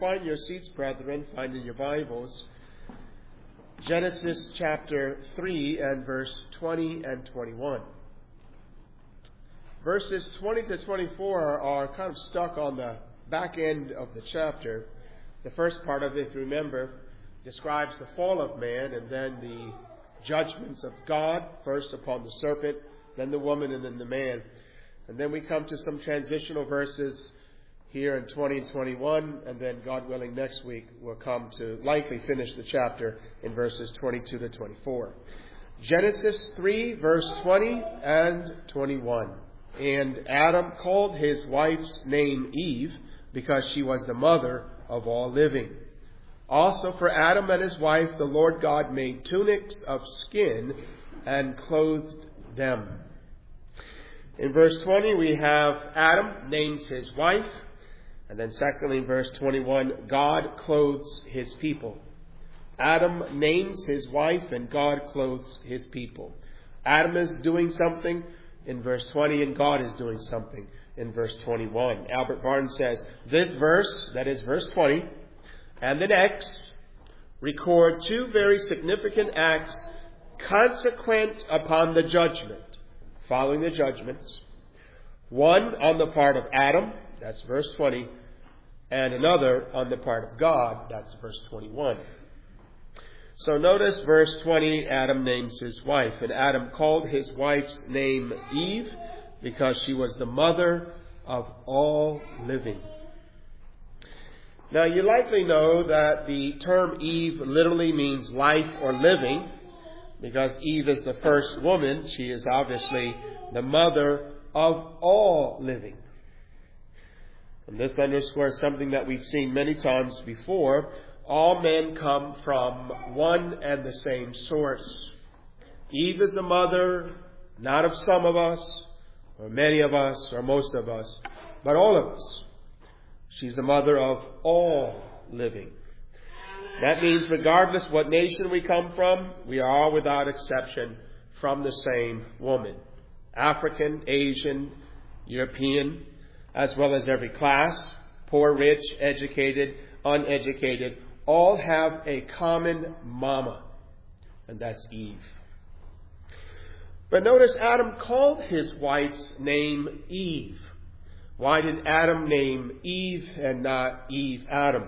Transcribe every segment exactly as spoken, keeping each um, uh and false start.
Find your seats, brethren, find in your Bibles, Genesis chapter three and verse twenty and twenty-one. Verses twenty to twenty-four are kind of stuck on the back end of the chapter. The first part of it, if you remember, describes the fall of man and then the judgments of God, first upon the serpent, then the woman, and then the man. And then we come to some transitional verses here in twenty and twenty-one, and then, God willing, next week we'll come to likely finish the chapter in verses twenty-two to twenty-four. Genesis three, verse twenty and twenty-one. And Adam called his wife's name Eve, because she was the mother of all living. Also for Adam and his wife the Lord God made tunics of skin and clothed them. In verse twenty we have Adam names his wife. And then secondly, in verse twenty-one, God clothes his people. Adam names his wife and God clothes his people. Adam is doing something in verse twenty and God is doing something in verse twenty-one. Albert Barnes says, this verse, that is verse twenty, and the next record two very significant acts consequent upon the judgment, following the judgments. One on the part of Adam, that's verse twenty, and another on the part of God, that's verse twenty-one. So notice verse twenty, Adam names his wife, and Adam called his wife's name Eve because she was the mother of all living. Now you likely know that the term Eve literally means life or living, because Eve is the first woman. She is obviously the mother of all living. And this underscores something that we've seen many times before. All men come from one and the same source. Eve is the mother, not of some of us, or many of us, or most of us, but all of us. She's the mother of all living. That means regardless what nation we come from, we are all without exception from the same woman. African, Asian, European, as well as every class, poor, rich, educated, uneducated, all have a common mama, and that's Eve. But notice Adam called his wife's name Eve. Why did Adam name Eve and not Eve Adam?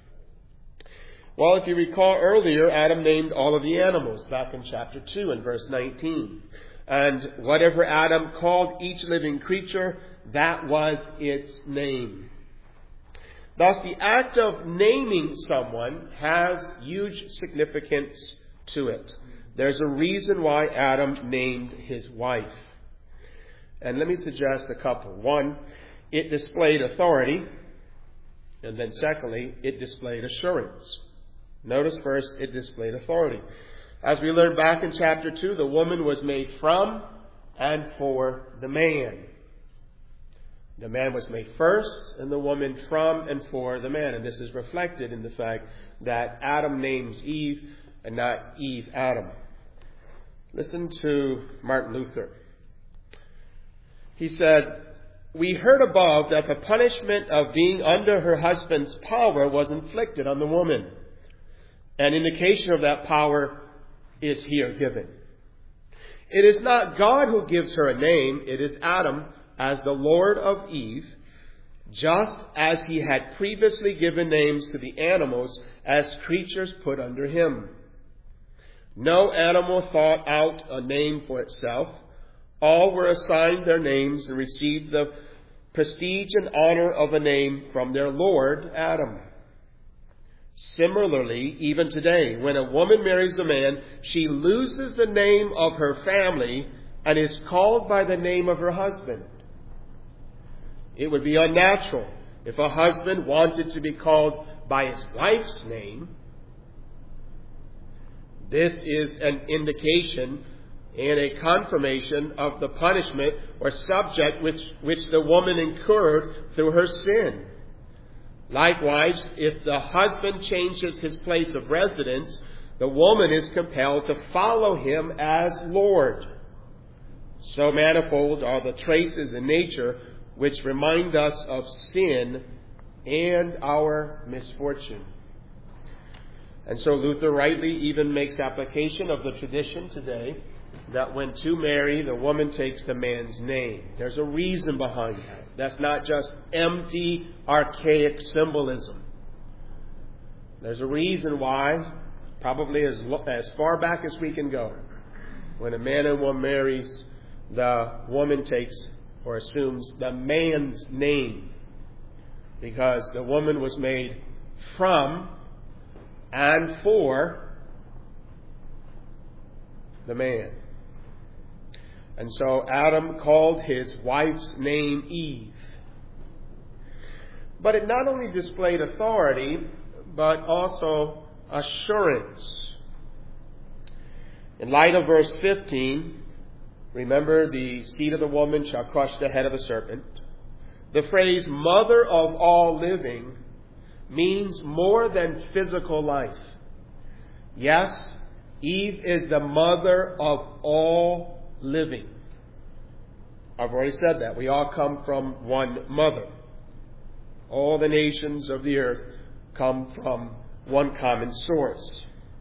Well, if you recall earlier, Adam named all of the animals back in chapter two and verse nineteen. And whatever Adam called each living creature, that was its name. Thus, the act of naming someone has huge significance to it. There's a reason why Adam named his wife. And let me suggest a couple. One, it displayed authority. And then secondly, it displayed assurance. Notice first, it displayed authority. As we learned back in chapter two, the woman was made from and for the man. The man was made first, and the woman from and for the man. And this is reflected in the fact that Adam names Eve and not Eve Adam. Listen to Martin Luther. He said, we heard above that the punishment of being under her husband's power was inflicted on the woman. An indication of that power is here given. It is not God who gives her a name, it is Adam as the Lord of Eve, just as he had previously given names to the animals as creatures put under him. No animal thought out a name for itself. All were assigned their names and received the prestige and honor of a name from their Lord, Adam. Similarly, even today, when a woman marries a man, she loses the name of her family and is called by the name of her husband. It would be unnatural if a husband wanted to be called by his wife's name. This is an indication and a confirmation of the punishment or subject which, which the woman incurred through her sin. Likewise, if the husband changes his place of residence, the woman is compelled to follow him as Lord. So manifold are the traces in nature which remind us of sin and our misfortune. And so Luther rightly even makes application of the tradition today that when two marry, the woman takes the man's name. There's a reason behind that. That's not just empty, archaic symbolism. There's a reason why, probably as, as far back as we can go, when a man and woman marries, the woman takes or assumes the man's name, because the woman was made from and for the man. And so Adam called his wife's name Eve. But it not only displayed authority, but also assurance. In light of verse fifteen, remember, the seed of the woman shall crush the head of the serpent. The phrase mother of all living means more than physical life. Yes, Eve is the mother of all living. I've already said that. We all come from one mother. All the nations of the earth come from one common source.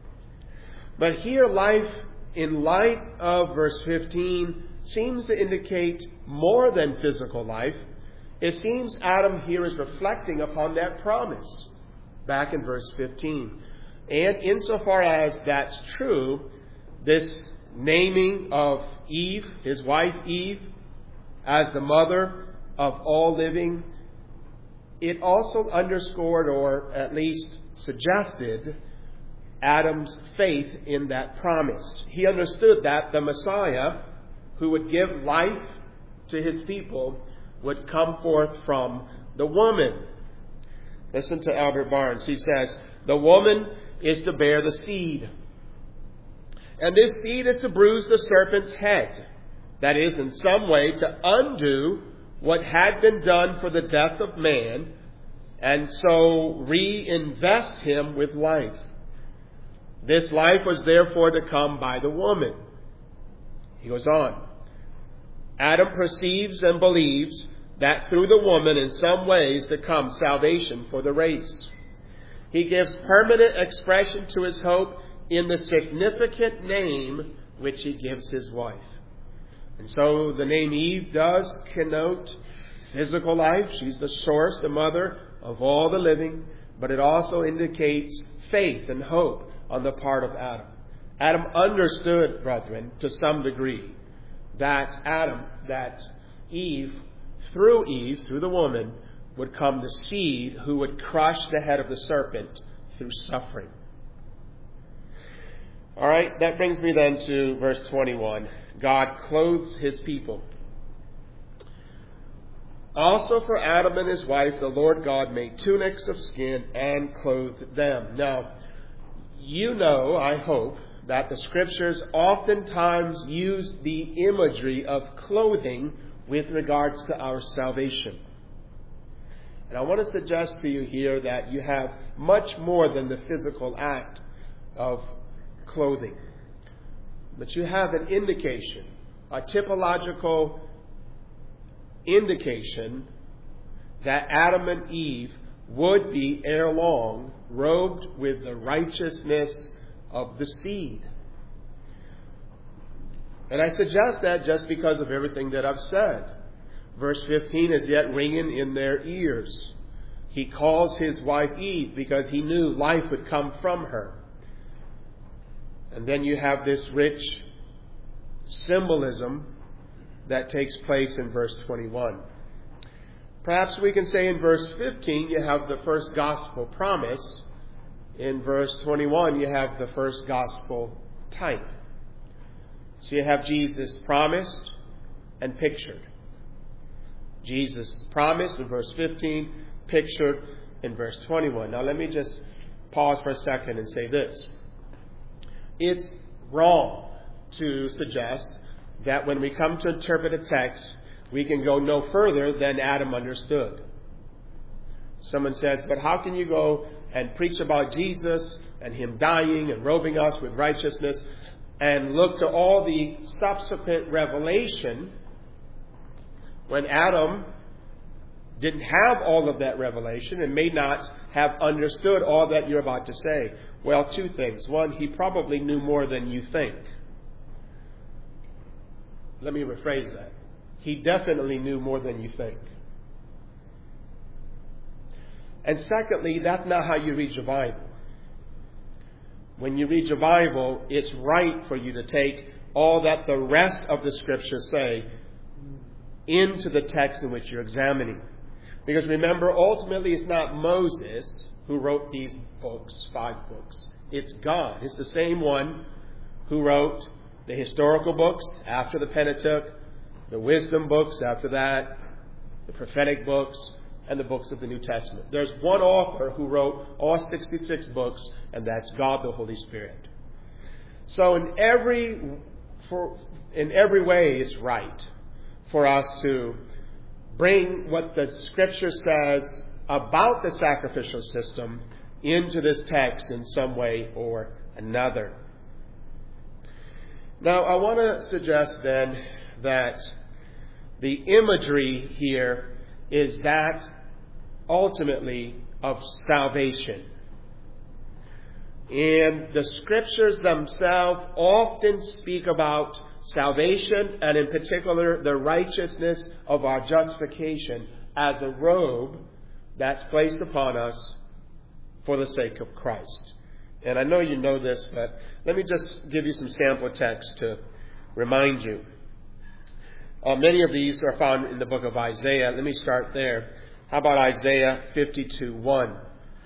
But here, life in light of verse fifteen seems to indicate more than physical life. It seems Adam here is reflecting upon that promise back in verse fifteen. And insofar as that's true, this naming of Eve, his wife Eve, as the mother of all living, it also underscored, or at least suggested, Adam's faith in that promise. He understood that the Messiah, who would give life to his people, would come forth from the woman. Listen to Albert Barnes. He says, the woman is to bear the seed. And this seed is to bruise the serpent's head. That is, in some way, to undo what had been done for the death of man, and so reinvest him with life. This life was therefore to come by the woman. He goes on. Adam perceives and believes that through the woman in some ways to come salvation for the race. He gives permanent expression to his hope in the significant name which he gives his wife. And so the name Eve does connote physical life. She's the source, the mother of all the living. But it also indicates faith and hope on the part of Adam. Adam understood, brethren, to some degree, that Adam, that Eve, through Eve, through the woman, would come the seed who would crush the head of the serpent through suffering. All right, that brings me then to verse twenty-one. God clothes his people. Also for Adam and his wife, the Lord God made tunics of skin and clothed them. Now, you know, I hope, that the Scriptures oftentimes use the imagery of clothing with regards to our salvation. And I want to suggest to you here that you have much more than the physical act of clothing. But you have an indication, a typological indication that Adam and Eve would be ere long robed with the righteousness of the seed. And I suggest that just because of everything that I've said. Verse fifteen is yet ringing in their ears. He calls his wife Eve because he knew life would come from her. And then you have this rich symbolism that takes place in verse twenty-one. Perhaps we can say in verse fifteen you have the first gospel promise. In verse twenty-one you have the first gospel type. So you have Jesus promised and pictured. Jesus promised in verse fifteen, pictured in verse twenty-one. Now let me just pause for a second and say this. It's wrong to suggest that when we come to interpret a text, we can go no further than Adam understood. Someone says, but how can you go and preach about Jesus and him dying and robing us with righteousness and look to all the subsequent revelation when Adam didn't have all of that revelation and may not have understood all that you're about to say? Well, two things. One, he probably knew more than you think. Let me rephrase that. He definitely knew more than you think. And secondly, that's not how you read your Bible. When you read your Bible, it's right for you to take all that the rest of the Scriptures say into the text in which you're examining. Because remember, ultimately it's not Moses who wrote these books, five books. It's God. It's the same one who wrote the historical books after the Pentateuch, the wisdom books after that, the prophetic books, and the books of the New Testament. There's one author who wrote all sixty-six books, and that's God the Holy Spirit. So in every for, in every way, it's right for us to bring what the Scripture says about the sacrificial system into this text in some way or another. Now, I want to suggest then that the imagery here is that ultimately of salvation. And the Scriptures themselves often speak about salvation, and in particular the righteousness of our justification as a robe that's placed upon us for the sake of Christ. And I know you know this, but let me just give you some sample text to remind you. Uh, many of these are found in the book of Isaiah. Let me start there. How about Isaiah fifty-two one?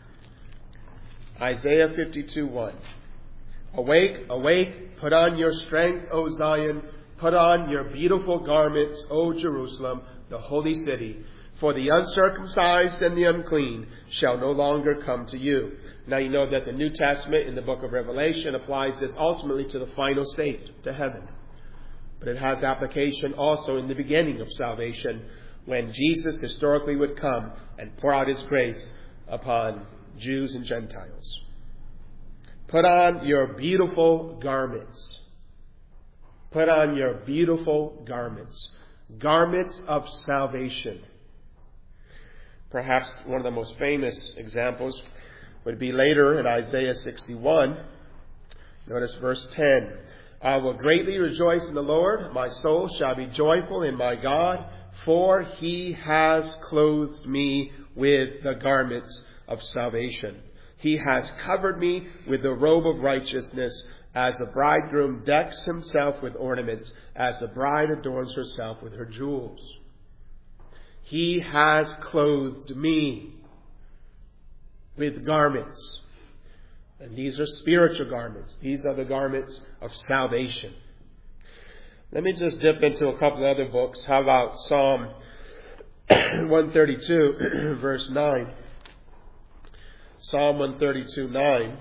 Isaiah fifty-two one. Awake, awake, put on your strength, O Zion. Put on your beautiful garments, O Jerusalem, the holy city. For the uncircumcised and the unclean shall no longer come to you. Now you know that the New Testament in the book of Revelation applies this ultimately to the final state, to heaven. But it has application also in the beginning of salvation, when Jesus historically would come and pour out His grace upon Jews and Gentiles. Put on your beautiful garments. Put on your beautiful garments. Garments of salvation. Perhaps one of the most famous examples would be later in Isaiah sixty-one. Notice verse ten. I will greatly rejoice in the Lord. My soul shall be joyful in my God, for He has clothed me with the garments of salvation. He has covered me with the robe of righteousness, as a bridegroom decks himself with ornaments, as a bride adorns herself with her jewels. He has clothed me with garments. And these are spiritual garments. These are the garments of salvation. Let me just dip into a couple of other books. How about Psalm one thirty-two, verse nine? Psalm one thirty-two, nine.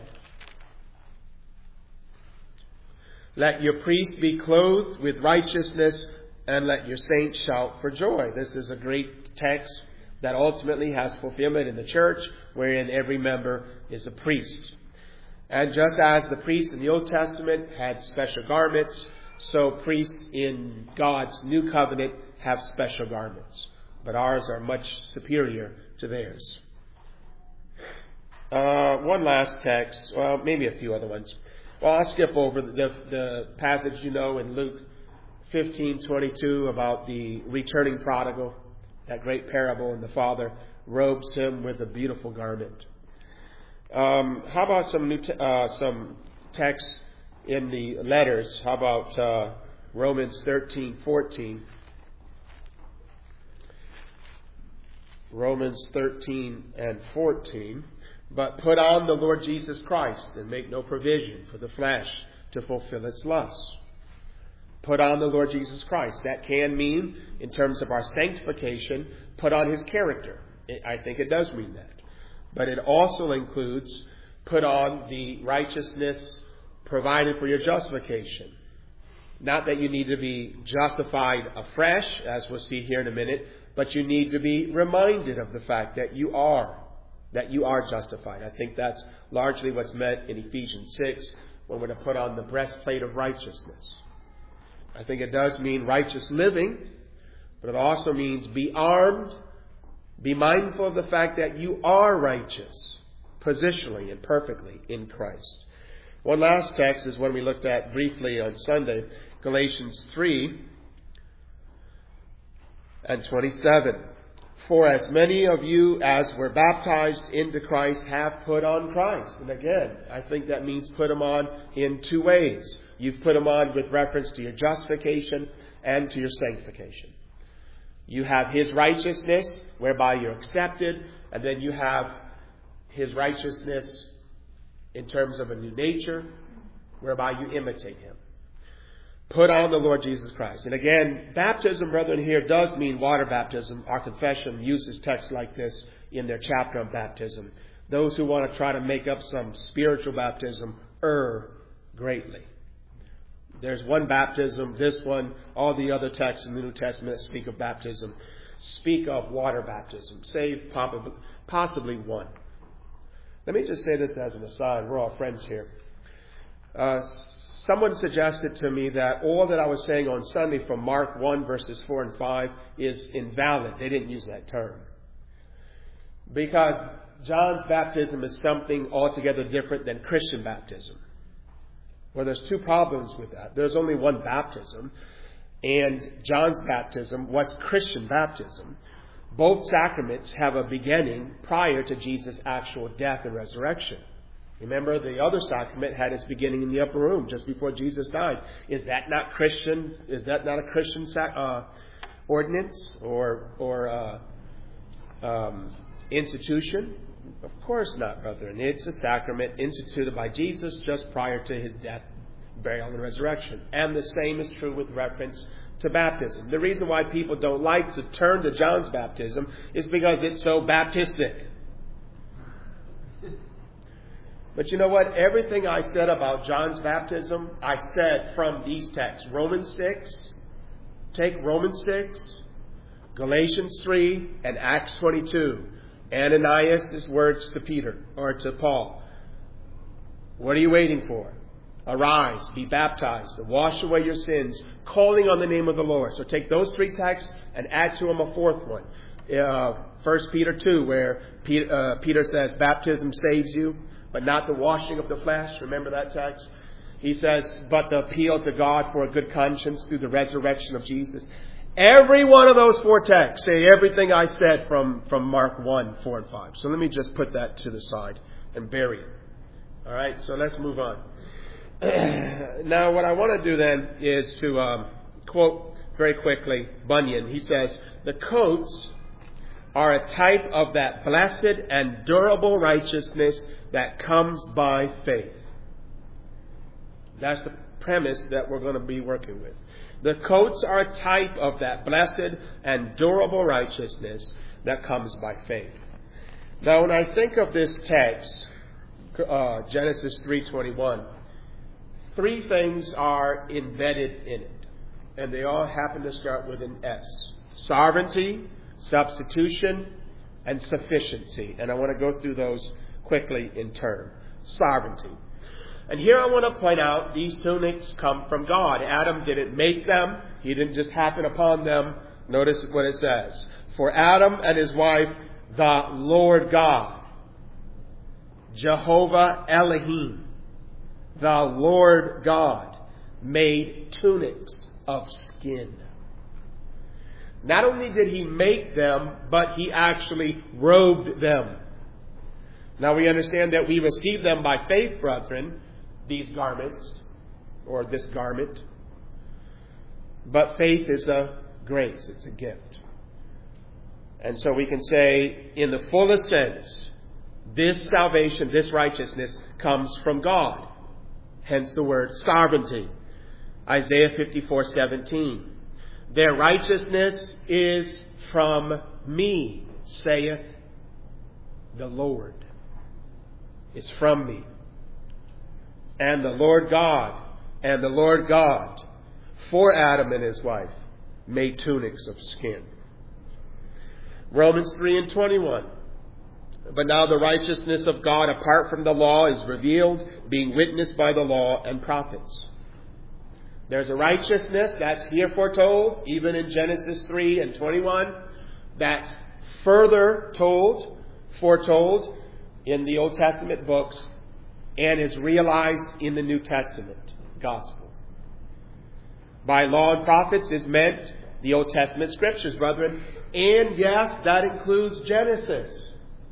Let your priests be clothed with righteousness, and let your saints shout for joy. This is a great text that ultimately has fulfillment in the church, wherein every member is a priest. And just as the priests in the Old Testament had special garments, so priests in God's new covenant have special garments. But ours are much superior to theirs. Uh, one last text, well, maybe a few other ones. Well, I'll skip over the, the, the passage you know in Luke fifteen twenty-two about the returning prodigal, that great parable, and the father robes him with a beautiful garment. Um, how about some new te- uh, some text in the letters? How about uh, Romans thirteen fourteen? Romans thirteen and fourteen. But put on the Lord Jesus Christ and make no provision for the flesh to fulfill its lusts. Put on the Lord Jesus Christ. That can mean, in terms of our sanctification, put on His character. I think it does mean that. But it also includes put on the righteousness provided for your justification. Not that you need to be justified afresh, as we'll see here in a minute, but you need to be reminded of the fact that you are. That you are justified. I think that's largely what's meant in Ephesians six when we're to put on the breastplate of righteousness. I think it does mean righteous living, but it also means be armed Be mindful of the fact that you are righteous, positionally and perfectly in Christ. One last text is one we looked at briefly on Sunday, Galatians three and twenty-seven. For as many of you as were baptized into Christ have put on Christ. And again, I think that means put them on in two ways. You've put them on with reference to your justification and to your sanctification. You have His righteousness, whereby you're accepted, and then you have His righteousness in terms of a new nature, whereby you imitate Him. Put on the Lord Jesus Christ. And again, baptism, brethren, here does mean water baptism. Our confession uses texts like this in their chapter on baptism. Those who want to try to make up some spiritual baptism err greatly. There's one baptism, this one, all the other texts in the New Testament that speak of baptism speak of water baptism, save possibly one. Let me just say this as an aside. We're all friends here. Uh, someone suggested to me that all that I was saying on Sunday from Mark one verses four and five is invalid. They didn't use that term. Because John's baptism is something altogether different than Christian baptism. Well, there's two problems with that. There's only one baptism, and John's baptism was Christian baptism. Both sacraments have a beginning prior to Jesus' actual death and resurrection. Remember, the other sacrament had its beginning in the upper room just before Jesus died. Is that not Christian? Is that not a Christian sac- uh, ordinance or or uh, um, institution? Of course not, brethren. It's a sacrament instituted by Jesus just prior to His death, burial, and resurrection. And the same is true with reference to baptism. The reason why people don't like to turn to John's baptism is because it's so Baptistic. But you know what? Everything I said about John's baptism, I said from these texts. Romans six, take Romans six, Galatians three, and Acts twenty-two. Ananias' words to Peter, or to Paul. What are you waiting for? Arise, be baptized, and wash away your sins, calling on the name of the Lord. So take those three texts and add to them a fourth one. Uh, First Peter two, where Peter, uh, Peter says, baptism saves you, but not the washing of the flesh. Remember that text? He says, but the appeal to God for a good conscience through the resurrection of Jesus. Every one of those four texts say everything I said from, from Mark one, four, and five. So let me just put that to the side and bury it. All right, so let's move on. Now, what I want to do then is to um, quote very quickly Bunyan. He says, the coats are a type of that blessed and durable righteousness that comes by faith. That's the premise that we're going to be working with. The coats are a type of that blessed and durable righteousness that comes by faith. Now, when I think of this text, uh, Genesis three twenty-one, three things are embedded in it, and they all happen to start with an S. Sovereignty, substitution, and sufficiency. And I want to go through those quickly in turn. Sovereignty. And here I want to point out these tunics come from God. Adam didn't make them. He didn't just happen upon them. Notice what it says. For Adam and his wife, the Lord God, Jehovah Elohim, the Lord God, made tunics of skin. Not only did He make them, but He actually robed them. Now we understand that we receive them by faith, brethren, these garments, or this garment. But faith is a grace, it's a gift. And so we can say, in the fullest sense, this salvation, this righteousness comes from God. Hence the word sovereignty. Isaiah fifty-four seventeen. Their righteousness is from me, saith the Lord. It's from me. And the Lord God, and the Lord God, for Adam and his wife, made tunics of skin. Romans three and twenty-one. But now the righteousness of God apart from the law is revealed, being witnessed by the law and prophets. There's a righteousness that's here foretold, even in Genesis three and twenty-one, that's further told, foretold in the Old Testament books and is realized in the New Testament gospel. By law and prophets is meant the Old Testament scriptures, brethren. And yes, that includes Genesis.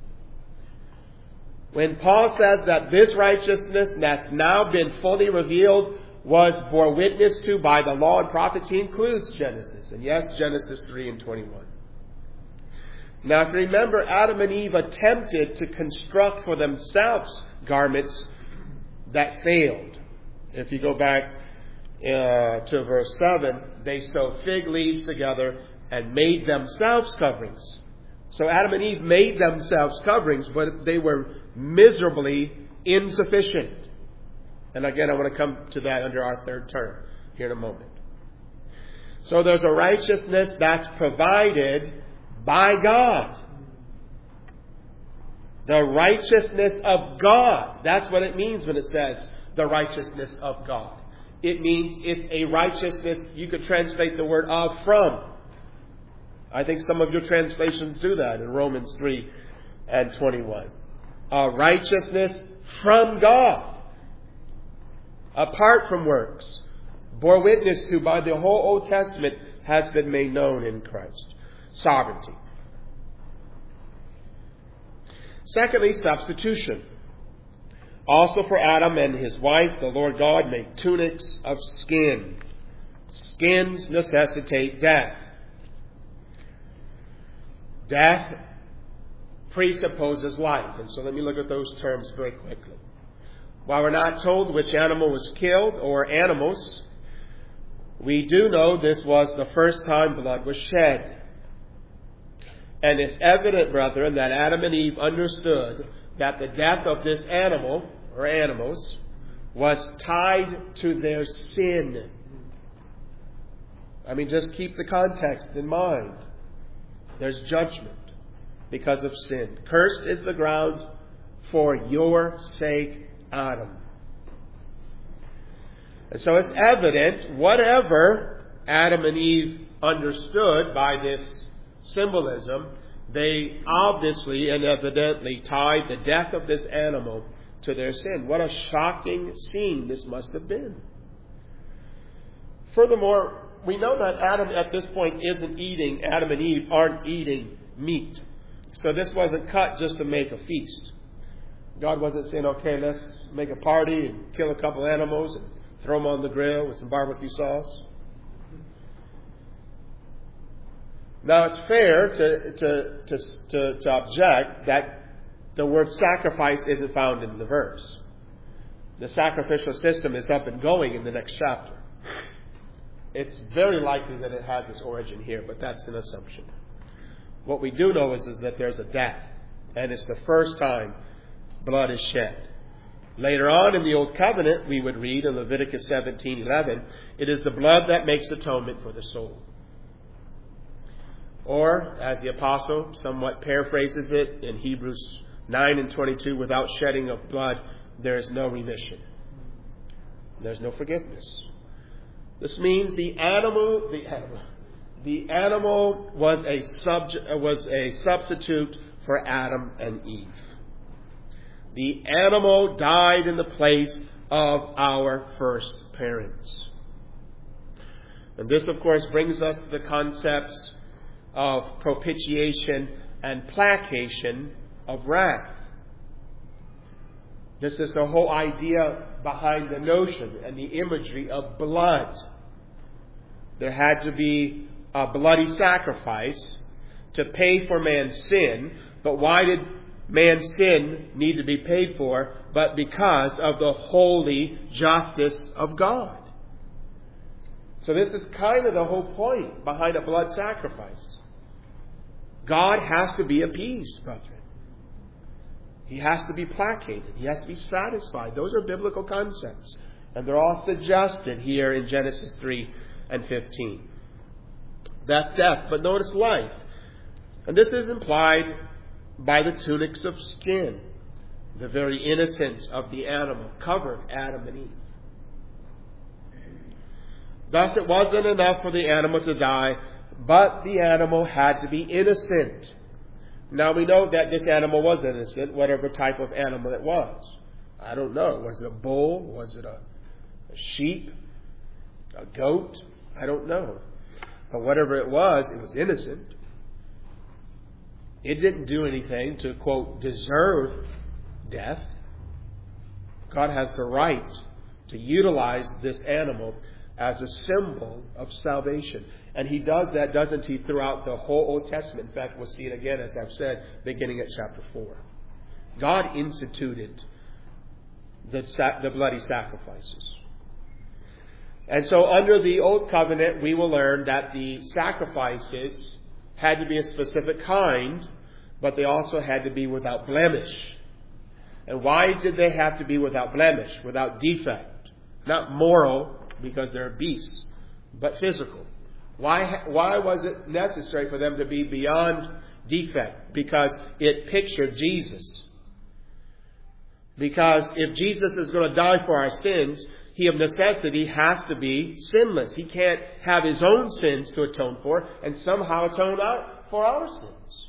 When Paul says that this righteousness that's now been fully revealed was bore witness to by the law and prophets, he includes Genesis. And yes, Genesis three and twenty-one. Now, if you remember, Adam and Eve attempted to construct for themselves garments that failed. If you go back uh, to verse seven, they sewed fig leaves together and made themselves coverings. So Adam and Eve made themselves coverings, but they were miserably insufficient. And again, I want to come to that under our third term here in a moment. So there's a righteousness that's provided by God. The righteousness of God. That's what it means when it says the righteousness of God. It means it's a righteousness, you could translate the word of from. I think some of your translations do that in Romans three and twenty-one. A righteousness from God. Apart from works, bore witness to by the whole Old Testament, has been made known in Christ. Sovereignty. Secondly, substitution. Also for Adam and his wife, the Lord God made tunics of skin. Skins necessitate death. Death presupposes life. And so let me look at those terms very quickly. While we're not told which animal was killed or animals, we do know this was the first time blood was shed. And it's evident, brethren, that Adam and Eve understood that the death of this animal or animals was tied to their sin. I mean, just keep the context in mind. There's judgment because of sin. Cursed is the ground for your sake, Adam. And so it's evident, whatever Adam and Eve understood by this symbolism, they obviously and evidently tied the death of this animal to their sin. What a shocking scene this must have been. Furthermore, we know that Adam at this point isn't eating, Adam and Eve aren't eating meat. So this wasn't cut just to make a feast. God wasn't saying, okay, let's make a party and kill a couple animals and throw them on the grill with some barbecue sauce. Now, it's fair to, to, to, to, to object that the word sacrifice isn't found in the verse. The sacrificial system is up and going in the next chapter. It's very likely that it has its origin here, but that's an assumption. What we do know is, is that there's a death, and it's the first time blood is shed. Later on in the Old Covenant, we would read in Leviticus seventeen eleven, it is the blood that makes atonement for the soul. Or, as the apostle somewhat paraphrases it in Hebrews nine and twenty-two, without shedding of blood, there is no remission. There's no forgiveness. This means the animal, the animal, the animal was a subject, was a substitute for Adam and Eve. The animal died in the place of our first parents. And this, of course, brings us to the concepts of propitiation and placation of wrath. This is the whole idea behind the notion and the imagery of blood. There had to be a bloody sacrifice to pay for man's sin. But why did man's sin need to be paid for? But because of the holy justice of God. So this is kind of the whole point behind a blood sacrifice. God has to be appeased, brethren. He has to be placated. He has to be satisfied. Those are biblical concepts. And they're all suggested here in Genesis three and fifteen. That's death, but notice life. And this is implied by the tunics of skin. The very innocence of the animal covered Adam and Eve. Thus it wasn't enough for the animal to die, but the animal had to be innocent. Now we know that this animal was innocent, whatever type of animal it was. I don't know. Was it a bull? Was it a, a sheep? A goat? I don't know. But whatever it was, it was innocent. It didn't do anything to, quote, deserve death. God has the right to utilize this animal as a symbol of salvation. And he does that, doesn't he, throughout the whole Old Testament. In fact, we'll see it again, as I've said, beginning at chapter four. God instituted the, the bloody sacrifices. And so under the Old Covenant, we will learn that the sacrifices had to be a specific kind, but they also had to be without blemish. And why did they have to be without blemish, without defect? Not moral, because they're beasts, but physical. Why, why was it necessary for them to be beyond defect? Because it pictured Jesus. Because if Jesus is going to die for our sins, he of necessity has to be sinless. He can't have his own sins to atone for and somehow atone out for our sins.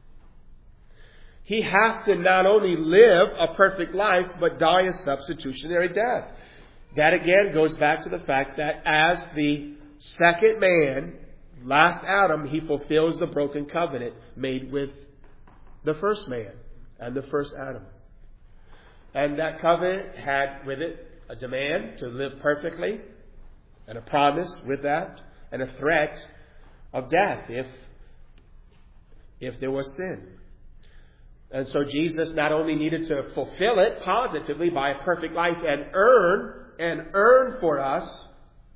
He has to not only live a perfect life, but die a substitutionary death. That again goes back to the fact that as the second man, last Adam, he fulfills the broken covenant made with the first man and the first Adam. And that covenant had with it a demand to live perfectly, and a promise with that, and a threat of death if, if there was sin. And so Jesus not only needed to fulfill it positively by a perfect life and earn and earn for us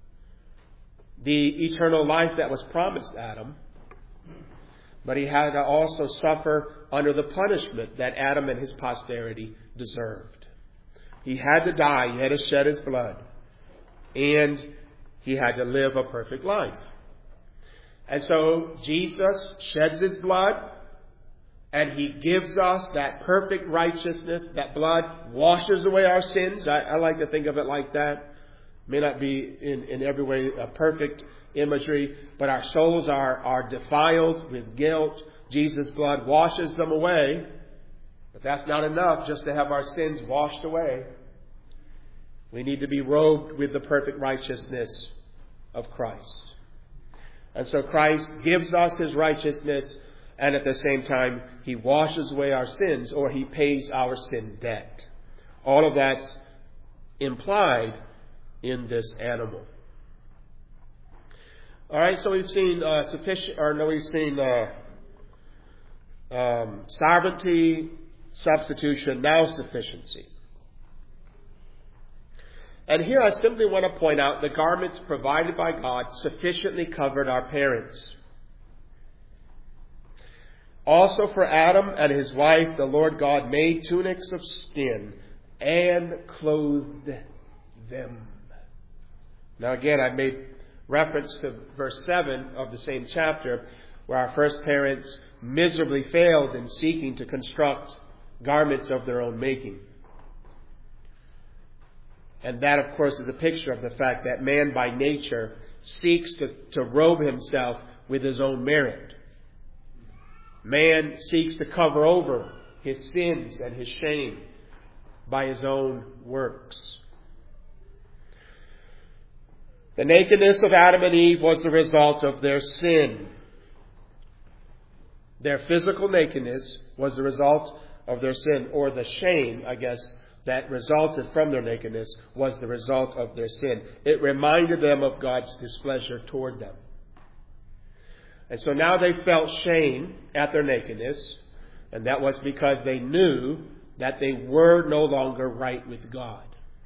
the eternal life that was promised Adam, but he had to also suffer under the punishment that Adam and his posterity deserved. He had to die, he had to shed his blood, and he had to live a perfect life. And so Jesus sheds his blood, and he gives us that perfect righteousness. That blood washes away our sins. I, I like to think of it like that. May not be in, in every way a perfect imagery, but our souls are, are defiled with guilt. Jesus' blood washes them away. But that's not enough just to have our sins washed away. We need to be robed with the perfect righteousness of Christ. And so Christ gives us his righteousness, and at the same time, he washes away our sins, or he pays our sin debt. All of that's implied in this animal. All right, so we've seen uh, sufficient, or no, we've seen uh, um, sovereignty, substitution, now sufficiency. And here I simply want to point out the garments provided by God sufficiently covered our parents. Also for Adam and his wife, the Lord God made tunics of skin and clothed them. Now again, I made reference to verse seven of the same chapter, where our first parents miserably failed in seeking to construct garments of their own making. And that, of course, is a picture of the fact that man by nature seeks to, to robe himself with his own merit. Man seeks to cover over his sins and his shame by his own works. The nakedness of Adam and Eve was the result of their sin. Their physical nakedness was the result of their sin, or the shame, I guess, that resulted from their nakedness was the result of their sin. It reminded them of God's displeasure toward them. And so now they felt shame at their nakedness, and that was because they knew that they were no longer right with God.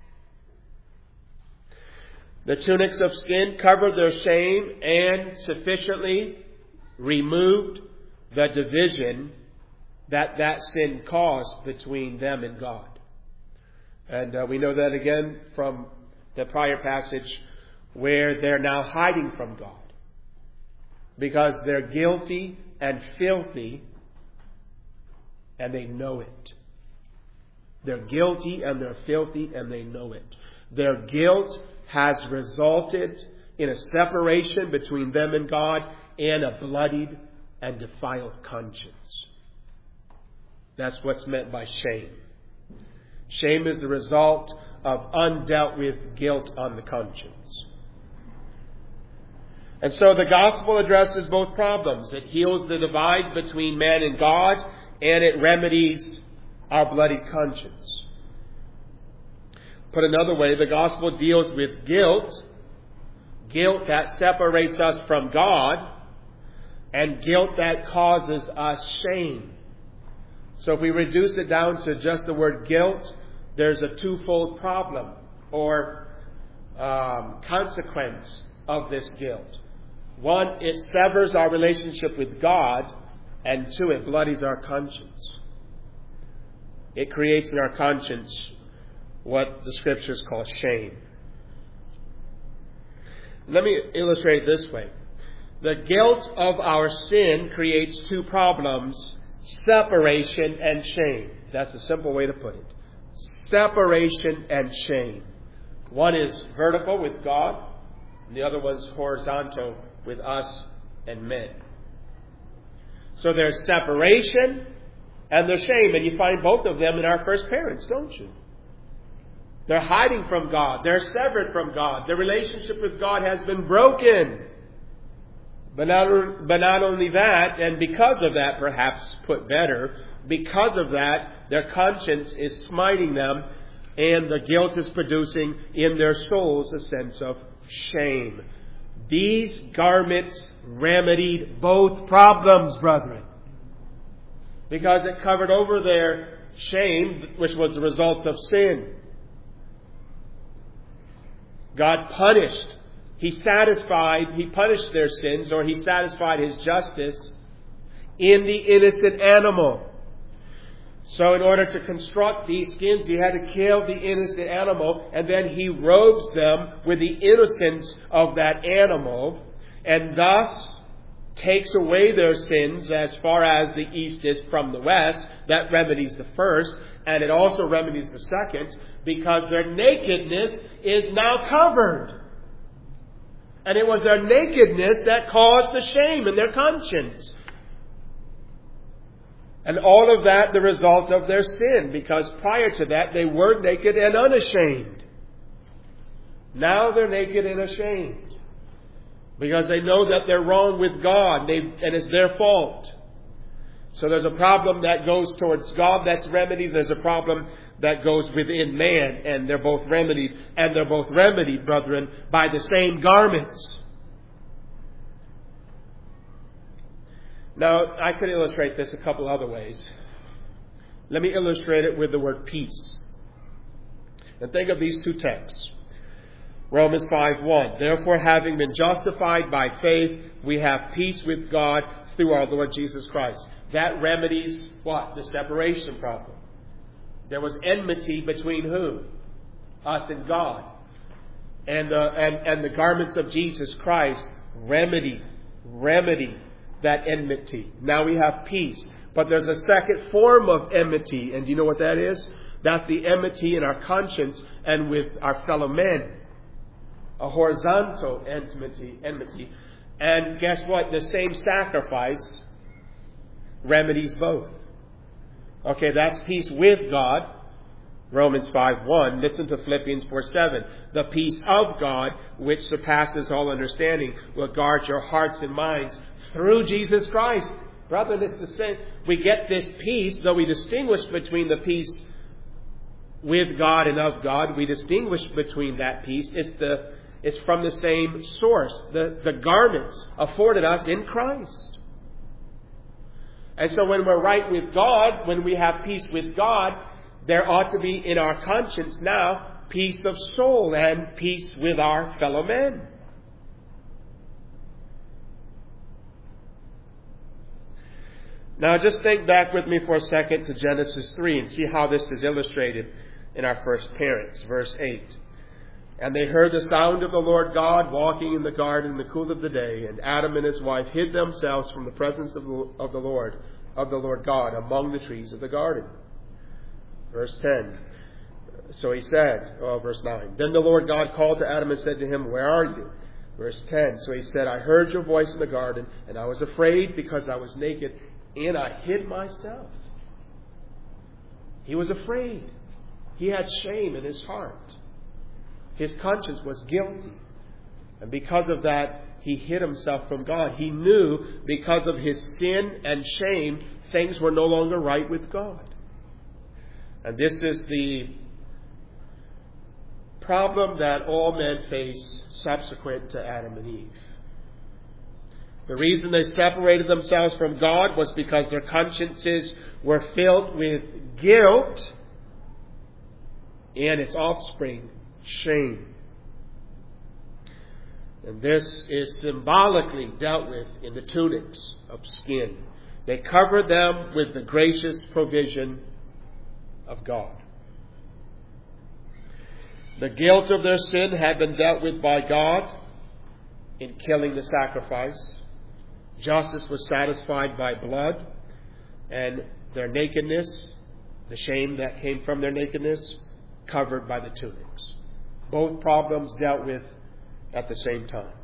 The tunics of skin covered their shame and sufficiently removed the division that that sin caused between them and God. And uh, we know that again from the prior passage where they're now hiding from God because they're guilty and filthy and they know it. They're guilty and they're filthy and they know it. Their guilt has resulted in a separation between them and God and a bloodied and defiled conscience. That's what's meant by shame. Shame is the result of undealt with guilt on the conscience. And so the gospel addresses both problems. It heals the divide between man and God, and it remedies our bloody conscience. Put another way, the gospel deals with guilt, guilt that separates us from God, and guilt that causes us shame. So if we reduce it down to just the word guilt, there's a twofold problem or um, consequence of this guilt. One, it severs our relationship with God, and two, it bloodies our conscience. It creates in our conscience what the Scriptures call shame. Let me illustrate it this way. The guilt of our sin creates two problems: separation and shame. That's a simple way to put it. Separation and shame. One is vertical with God, and the other one's horizontal with us and men. So there's separation and there's shame, and you find both of them in our first parents, don't you? They're hiding from God. They're severed from God. Their relationship with God has been broken. But not, but not only that, and because of that, perhaps put better, because of that, their conscience is smiting them, and the guilt is producing in their souls a sense of shame. These garments remedied both problems, brethren, because it covered over their shame, which was the result of sin. God punished. He satisfied, He punished their sins, or He satisfied His justice in the innocent animal. So in order to construct these skins, He had to kill the innocent animal, and then He robes them with the innocence of that animal, and thus takes away their sins as far as the east is from the west. That remedies the first, and it also remedies the second, because their nakedness is now covered. And it was their nakedness that caused the shame in their conscience. And all of that the result of their sin, because prior to that they were naked and unashamed. Now they're naked and ashamed, because they know that they're wrong with God, they, and it's their fault. So there's a problem that goes towards God that's remedied. There's a problem that goes within man, and they're both remedied. And they're both remedied, brethren, by the same garments. Now, I could illustrate this a couple other ways. Let me illustrate it with the word peace. And think of these two texts. Romans five one. Therefore, having been justified by faith, we have peace with God through our Lord Jesus Christ. That remedies what? The separation problem. There was enmity between who? Us and God. And the, and, and the garments of Jesus Christ remedy, remedy that enmity. Now we have peace. But there's a second form of enmity. And do you know what that is? That's the enmity in our conscience and with our fellow men. A horizontal enmity. enmity. And guess what? The same sacrifice remedies both. Okay, that's peace with God. Romans five one. Listen to Philippians four seven. The peace of God, which surpasses all understanding, will guard your hearts and minds through Jesus Christ. Brother, it's the same. We get this peace, though we distinguish between the peace with God and of God. We distinguish between that peace. It's the it's from the same source. The, the garments afforded us in Christ. And so when we're right with God, when we have peace with God, there ought to be in our conscience now peace of soul and peace with our fellow men. Now just think back with me for a second to Genesis three and see how this is illustrated in our first parents. Verse eight. And they heard the sound of the Lord God walking in the garden in the cool of the day, and Adam and his wife hid themselves from the presence of the, of the Lord, of the Lord God, among the trees of the garden. Verse ten. So he said, oh, verse nine. Then the Lord God called to Adam and said to him, where are you? Verse ten. So he said, I heard your voice in the garden, and I was afraid because I was naked, and I hid myself. He was afraid. He had shame in his heart. His conscience was guilty. And because of that, he hid himself from God. He knew because of his sin and shame, things were no longer right with God. And this is the problem that all men face subsequent to Adam and Eve. The reason they separated themselves from God was because their consciences were filled with guilt and its offspring, shame. And this is symbolically dealt with in the tunics of skin. They covered them with the gracious provision of God. The guilt of their sin had been dealt with by God in killing the sacrifice. Justice was satisfied by blood, and their nakedness, the shame that came from their nakedness, covered by the tunics. Both problems dealt with at the same time.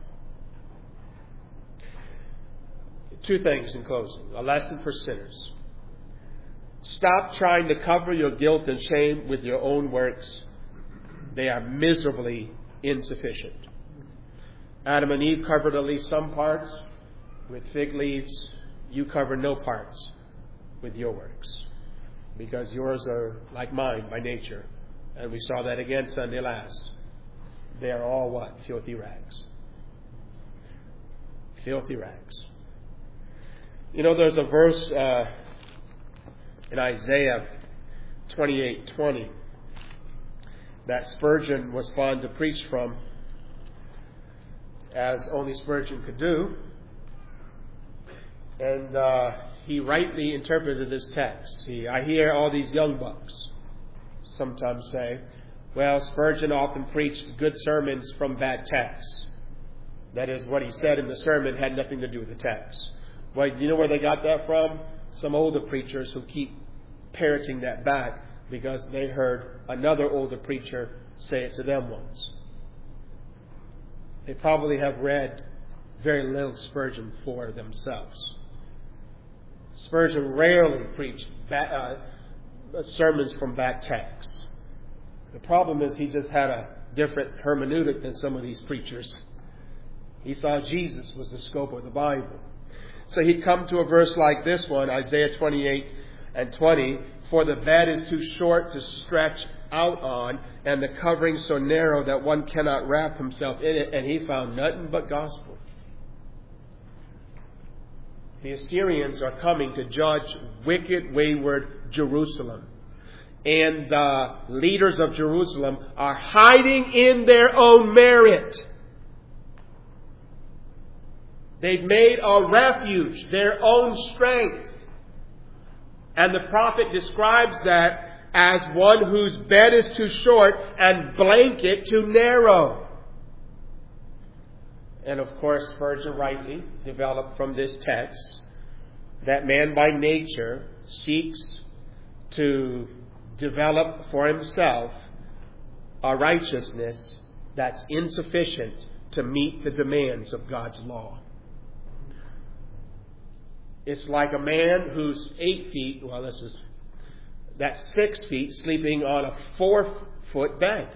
Two things in closing. A lesson for sinners. Stop trying to cover your guilt and shame with your own works. They are miserably insufficient. Adam and Eve covered at least some parts with fig leaves. You cover no parts with your works, because yours are like mine by nature. And we saw that again Sunday last. They are all what? Filthy rags. Filthy rags. You know, there's a verse uh, in Isaiah twenty-eight twenty that Spurgeon was fond to preach from, as only Spurgeon could do. And uh, he rightly interpreted this text. He, I hear all these young bucks sometimes say, well, Spurgeon often preached good sermons from bad texts. That is, what he said in the sermon had nothing to do with the text. Well, do you know where they got that from? Some older preachers who keep parroting that back because they heard another older preacher say it to them once. They probably have read very little Spurgeon for themselves. Spurgeon rarely preached ba- uh, sermons from bad texts. The problem is he just had a different hermeneutic than some of these preachers. He saw Jesus was the scope of the Bible. So he'd come to a verse like this one, Isaiah twenty-eight and twenty, for the bed is too short to stretch out on, and the covering so narrow that one cannot wrap himself in it. And he found nothing but gospel. The Assyrians are coming to judge wicked, wayward Jerusalem. And the leaders of Jerusalem are hiding in their own merit. They've made a refuge, their own strength. And the prophet describes that as one whose bed is too short and blanket too narrow. And of course, Spurgeon rightly developed from this text that man by nature seeks to develop for himself a righteousness that's insufficient to meet the demands of God's law. It's like a man who's eight feet, well, this is, that's six feet, sleeping on a four-foot bed.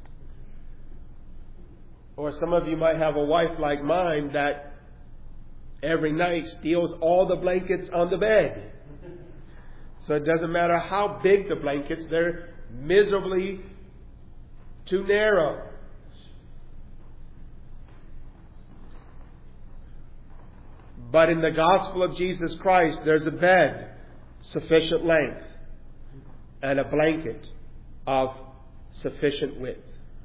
Or some of you might have a wife like mine that every night steals all the blankets on the bed. So it doesn't matter how big the blankets, they're miserably too narrow. But in the gospel of Jesus Christ, there's a bed sufficient length and a blanket of sufficient width.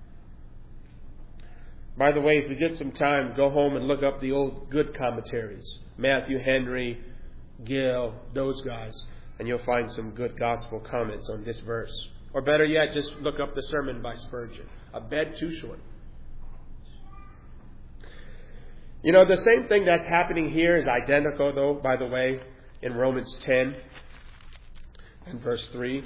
By the way, if you get some time, go home and look up the old good commentaries. Matthew Henry, Gill, those guys. And you'll find some good gospel comments on this verse. Or better yet, just look up the sermon by Spurgeon. A bed too short. You know, the same thing that's happening here is identical, though, by the way, in Romans ten and verse three.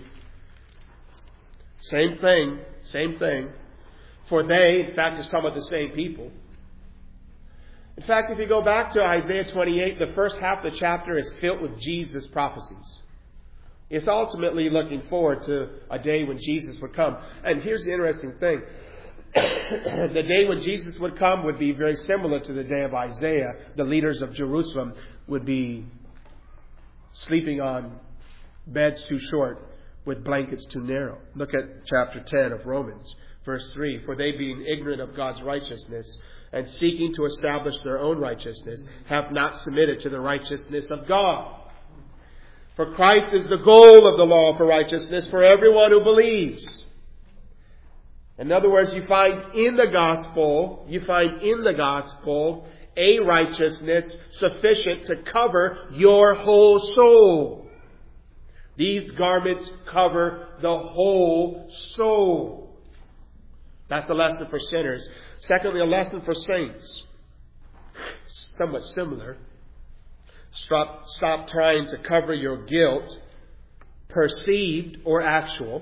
Same thing, same thing. For they, in fact, is talking about the same people. In fact, if you go back to Isaiah twenty-eight, the first half of the chapter is filled with Jesus' prophecies. It's ultimately looking forward to a day when Jesus would come. And here's the interesting thing. The day when Jesus would come would be very similar to the day of Isaiah. The leaders of Jerusalem would be sleeping on beds too short with blankets too narrow. Look at chapter ten of Romans, verse three. For they, being ignorant of God's righteousness and seeking to establish their own righteousness, have not submitted to the righteousness of God. For Christ is the goal of the law for righteousness for everyone who believes. In other words, you find in the gospel, you find in the gospel a righteousness sufficient to cover your whole soul. These garments cover the whole soul. That's a lesson for sinners. Secondly, a lesson for saints. Somewhat similar. Stop, stop trying to cover your guilt, perceived or actual.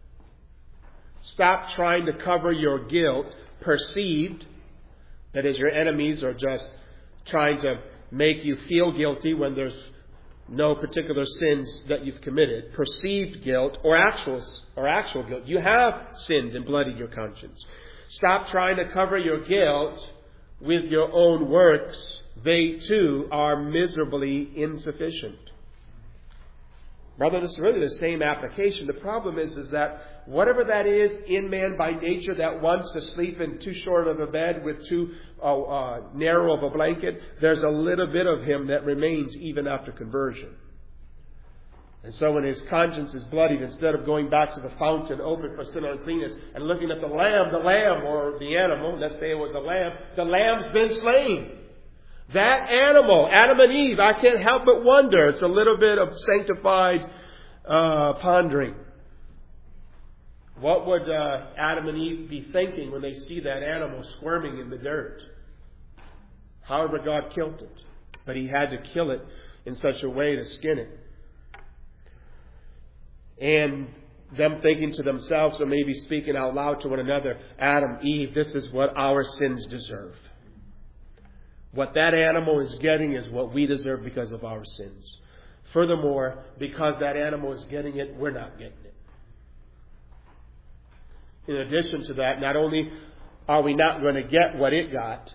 Stop trying to cover your guilt, perceived. That is, your enemies are just trying to make you feel guilty when there's no particular sins that you've committed. Perceived guilt or actual, or actual guilt. You have sinned and bloodied your conscience. Stop trying to cover your guilt with your own works. They too are miserably insufficient. Brother, this is really the same application. The problem is, is that whatever that is in man by nature that wants to sleep in too short of a bed with too uh, uh, narrow of a blanket, there's a little bit of him that remains even after conversion. And so when his conscience is bloodied, instead of going back to the fountain open for sin uncleanness and looking at the lamb, the lamb or the animal, let's say it was a lamb, the lamb's been slain. That animal, Adam and Eve, I can't help but wonder. It's a little bit of sanctified uh, pondering. What would uh, Adam and Eve be thinking when they see that animal squirming in the dirt? However, God killed it. But He had to kill it in such a way to skin it. And them thinking to themselves, or maybe speaking out loud to one another, Adam, Eve, this is what our sins deserve. What that animal is getting is what we deserve because of our sins. Furthermore, because that animal is getting it, we're not getting it. In addition to that, not only are we not going to get what it got,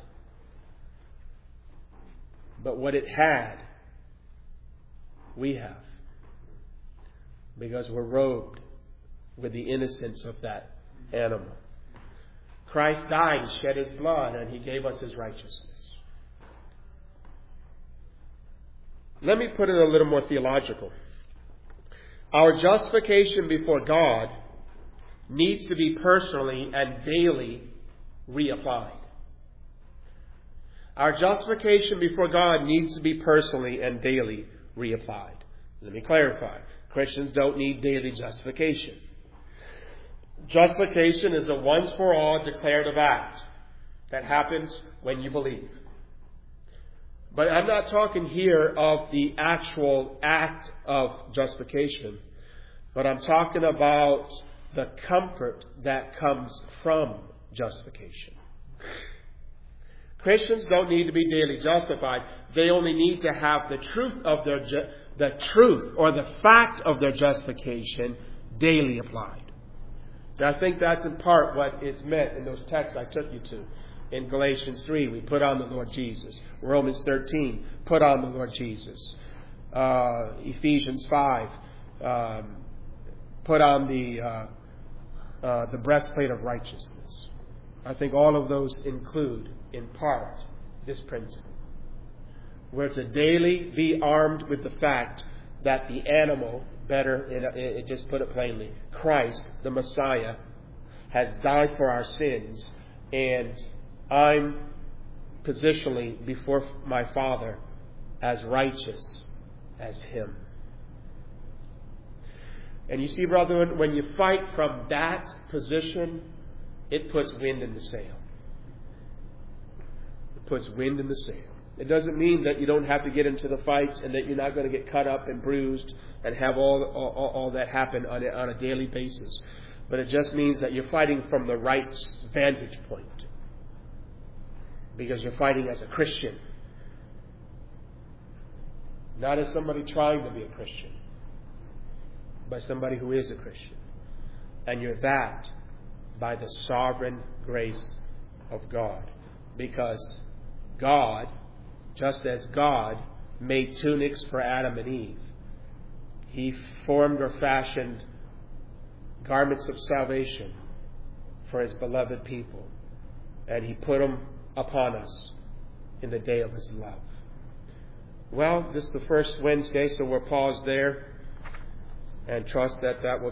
but what it had, we have. Because we're robed with the innocence of that animal. Christ died and shed His blood, and He gave us His righteousness. Let me put it a little more theological. Our justification before God needs to be personally and daily reapplied. Our justification before God needs to be personally and daily reapplied. Let me clarify. Christians don't need daily justification. Justification is a once-for-all declarative act that happens when you believe. But I'm not talking here of the actual act of justification, but I'm talking about the comfort that comes from justification. Christians don't need to be daily justified. They only need to have the truth of their ju- the truth or the fact of their justification daily applied. And I think that's in part what is meant in those texts I took you to. In Galatians three, we put on the Lord Jesus. Romans thirteen, put on the Lord Jesus. Uh, Ephesians five, um, put on the uh, uh, the breastplate of righteousness. I think all of those include, in part, this principle. We're to daily be armed with the fact that the animal, better, it, it just put it plainly, Christ, the Messiah, has died for our sins, and I'm positionally before my Father as righteous as Him. And you see, brother, when you fight from that position, it puts wind in the sail. It puts wind in the sail. It doesn't mean that you don't have to get into the fight and that you're not going to get cut up and bruised and have all all, all that happen on a, on a daily basis. But it just means that you're fighting from the right vantage point. Because you're fighting as a Christian. Not as somebody trying to be a Christian. by somebody who is a Christian. And you're that by the sovereign grace of God. Because God, just as God made tunics for Adam and Eve, He formed or fashioned garments of salvation for His beloved people. And He put them upon us in the day of His love. Well, this is the first Wednesday, so we'll pause there and trust that that will